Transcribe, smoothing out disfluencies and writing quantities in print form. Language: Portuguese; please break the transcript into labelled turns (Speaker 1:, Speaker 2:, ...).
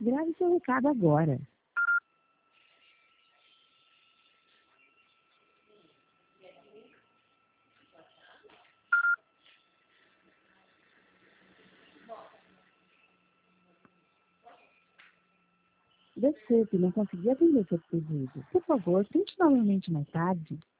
Speaker 1: Grave seu recado agora. Desculpe, não consegui atender seu pedido. Por favor, tente novamente mais tarde.